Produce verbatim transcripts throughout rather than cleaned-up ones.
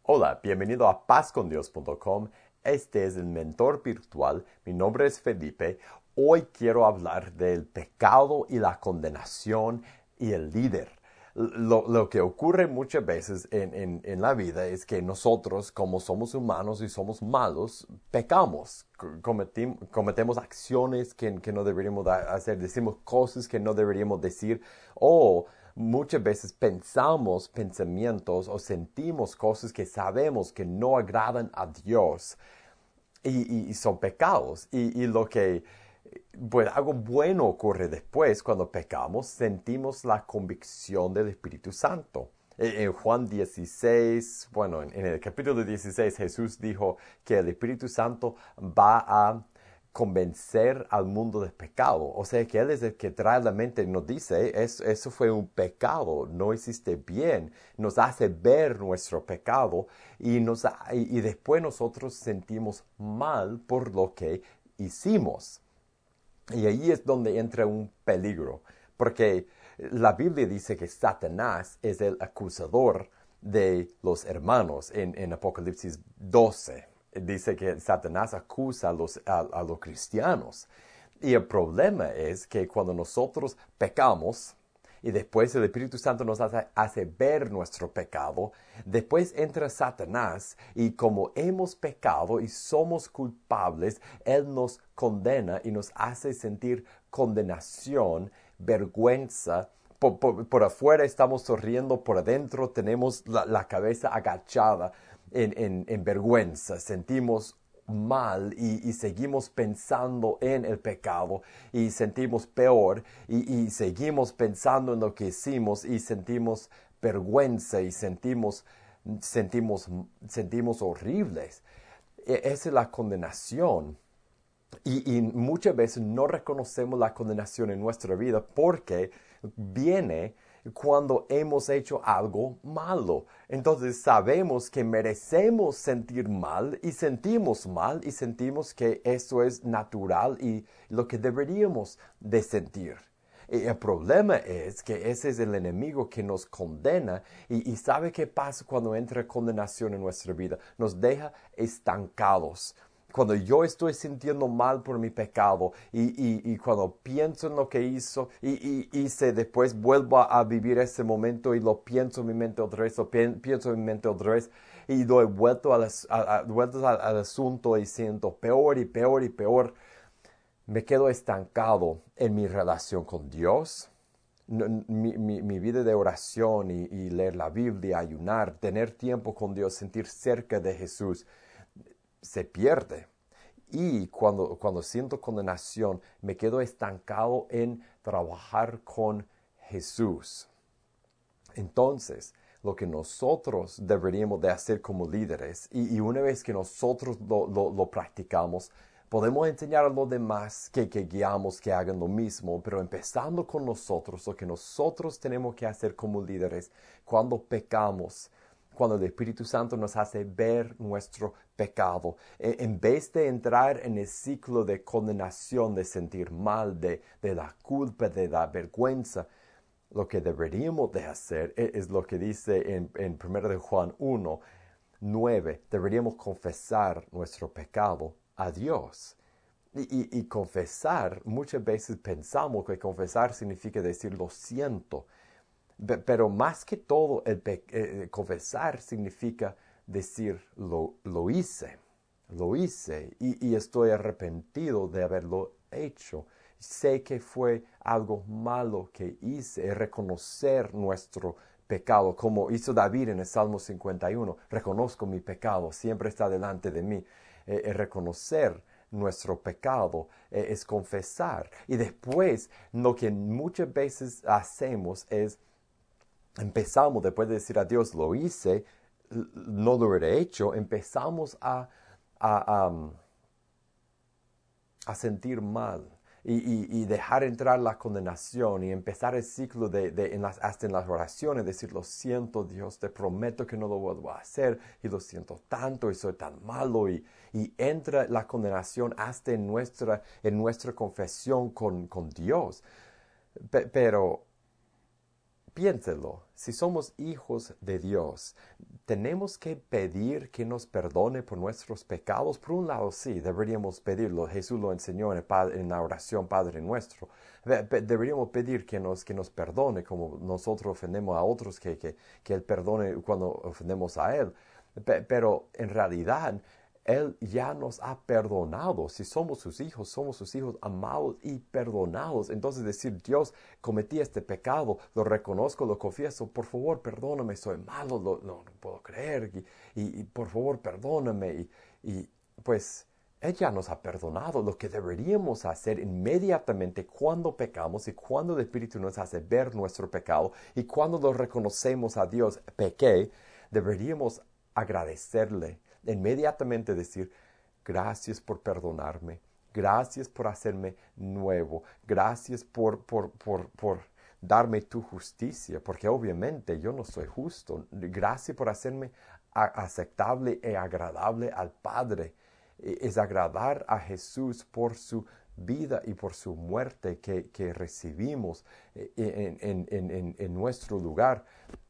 Hola, bienvenido a paz con dios punto com. Este es el mentor virtual. Mi nombre es Felipe. Hoy quiero hablar del pecado y la condenación y el líder. Lo, lo que ocurre muchas veces en, en, en la vida es que nosotros, como somos humanos y somos malos, pecamos, cometim, cometemos acciones que, que no deberíamos hacer, decimos cosas que no deberíamos decir, o muchas veces pensamos pensamientos o sentimos cosas que sabemos que no agradan a Dios y, y, y son pecados. Y, y lo que, pues algo bueno ocurre después cuando pecamos, sentimos la convicción del Espíritu Santo. En Juan dieciséis, bueno, en el capítulo dieciséis, Jesús dijo que el Espíritu Santo va a convencer al mundo del pecado. O sea que Él es el que trae la mente y nos dice, eso, eso fue un pecado, no hiciste bien. Nos hace ver nuestro pecado y, nos, y, y después nosotros sentimos mal por lo que hicimos. Y ahí es donde entra un peligro, porque la Biblia dice que Satanás es el acusador de los hermanos en, en Apocalipsis doce. Dice que Satanás acusa a los, a, a los cristianos. Y el problema es que cuando nosotros pecamos, y después el Espíritu Santo nos hace, hace ver nuestro pecado, después entra Satanás y como hemos pecado y somos culpables, Él nos condena y nos hace sentir condenación, vergüenza. Por, por, por afuera estamos sonriendo, por adentro tenemos la, la cabeza agachada en, en, en vergüenza, sentimos mal y, y seguimos pensando en el pecado y sentimos peor y, y seguimos pensando en lo que hicimos y sentimos vergüenza y sentimos, sentimos, sentimos horribles. E- esa es la condenación. Y, y muchas veces no reconocemos la condenación en nuestra vida porque viene cuando hemos hecho algo malo. Entonces sabemos que merecemos sentir mal y sentimos mal y sentimos que eso es natural y lo que deberíamos de sentir. Y el problema es que ese es el enemigo que nos condena y, y sabe qué pasa cuando entra condenación en nuestra vida. Nos deja estancados. Cuando yo estoy sintiendo mal por mi pecado y, y, y cuando pienso en lo que hizo y, y hice, después vuelvo a, a vivir ese momento y lo pienso en mi mente otra vez, lo pi pienso en mi mente otra vez y doy vuelto al, a, a, vueltas al, al asunto y siento peor y peor y peor. Me quedo estancado en mi relación con Dios. Mi, mi, mi vida de oración y, y leer la Biblia, ayunar, tener tiempo con Dios, sentir cerca de Jesús, se pierde. Y cuando, cuando siento condenación, me quedo estancado en trabajar con Jesús. Entonces, lo que nosotros deberíamos de hacer como líderes, y, y una vez que nosotros lo, lo, lo practicamos, podemos enseñar a los demás que, que guiamos, que hagan lo mismo, pero empezando con nosotros, lo que nosotros tenemos que hacer como líderes cuando pecamos, cuando el Espíritu Santo nos hace ver nuestro pecado. En vez de entrar en el ciclo de condenación, de sentir mal, de, de la culpa, de la vergüenza, lo que deberíamos de hacer es lo que dice en, en primero de Juan uno, nueve. Deberíamos confesar nuestro pecado a Dios. Y, y, y confesar, muchas veces pensamos que confesar significa decir lo siento. Pero más que todo, el eh, confesar significa decir lo, lo hice, lo hice y, y estoy arrepentido de haberlo hecho. Sé que fue algo malo que hice, reconocer nuestro pecado, como hizo David en el Salmo cincuenta y uno. Reconozco mi pecado, siempre está delante de mí. Eh, eh, reconocer nuestro pecado eh, es confesar. Y después, lo que muchas veces hacemos es empezamos, después de decir a Dios, lo hice, no lo he hecho, empezamos a, a, a, a sentir mal y, y, y dejar entrar la condenación y empezar el ciclo de, de en las, hasta en las oraciones, decir, lo siento Dios, te prometo que no lo vuelvo a hacer y lo siento tanto y soy tan malo y, y entra la condenación hasta en nuestra, en nuestra confesión con, con Dios. Pe pero piénselo, si somos hijos de Dios, ¿tenemos que pedir que nos perdone por nuestros pecados? Por un lado, sí, deberíamos pedirlo. Jesús lo enseñó en, el Padre, en la oración Padre Nuestro. Deberíamos pedir que nos, que nos perdone como nosotros ofendemos a otros, que, que, que Él perdone cuando ofendemos a Él. Pero en realidad, Él ya nos ha perdonado. Si somos sus hijos, somos sus hijos amados y perdonados. Entonces decir, Dios, cometí este pecado, lo reconozco, lo confieso, por favor, perdóname, soy malo, lo, no, no puedo creer, y, y, y por favor, perdóname. Y, y pues Él ya nos ha perdonado. Lo que deberíamos hacer inmediatamente cuando pecamos y cuando el Espíritu nos hace ver nuestro pecado y cuando lo reconocemos a Dios, pequé, deberíamos agradecerle. Inmediatamente decir, gracias por perdonarme, gracias por hacerme nuevo, gracias por, por, por, por darme tu justicia, porque obviamente yo no soy justo. Gracias por hacerme aceptable y agradable al Padre. Es agradar a Jesús por su vida y por su muerte que, que recibimos en, en, en, en, en nuestro lugar,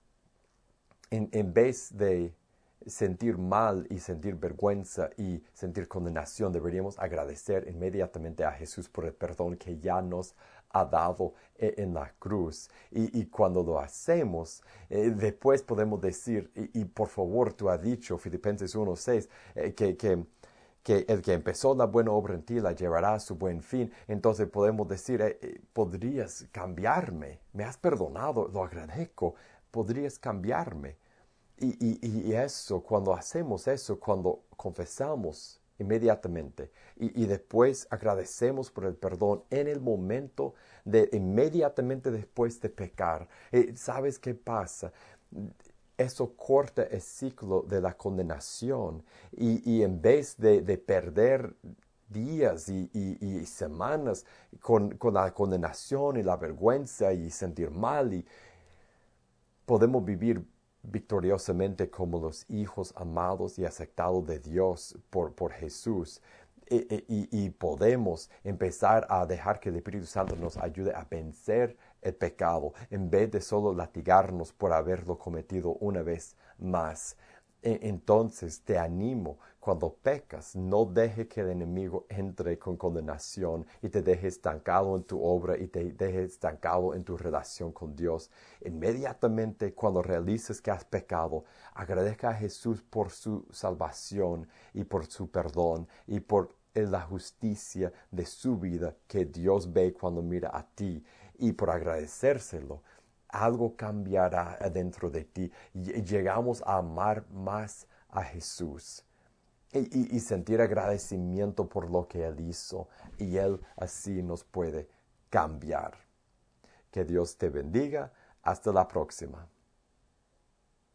en, en vez de sentir mal y sentir vergüenza y sentir condenación. Deberíamos agradecer inmediatamente a Jesús por el perdón que ya nos ha dado en la cruz. Y, y cuando lo hacemos, eh, después podemos decir, y, y por favor, tú has dicho, Filipenses uno seis, eh, que, que, que el que empezó la buena obra en ti la llevará a su buen fin. Entonces podemos decir, eh, eh, podrías cambiarme, me has perdonado, lo agradezco, podrías cambiarme. Y, y, y eso, cuando hacemos eso, cuando confesamos inmediatamente y, y después agradecemos por el perdón en el momento de inmediatamente después de pecar, eh, ¿sabes qué pasa? Eso corta el ciclo de la condenación y, y en vez de, de perder días y, y, y semanas con, con la condenación y la vergüenza y sentir mal, y podemos vivir victoriosamente como los hijos amados y aceptados de Dios por, por Jesús. Y, y, y podemos empezar a dejar que el Espíritu Santo nos ayude a vencer el pecado en vez de solo latigarnos por haberlo cometido una vez más. Entonces te animo, cuando pecas, no deje que el enemigo entre con condenación y te deje estancado en tu obra y te deje estancado en tu relación con Dios. Inmediatamente cuando realices que has pecado, agradezca a Jesús por su salvación y por su perdón y por la justicia de su vida que Dios ve cuando mira a ti, y por agradecérselo, algo cambiará dentro de ti. Llegamos a amar más a Jesús y, y, y sentir agradecimiento por lo que Él hizo, y Él así nos puede cambiar. Que Dios te bendiga. Hasta la próxima.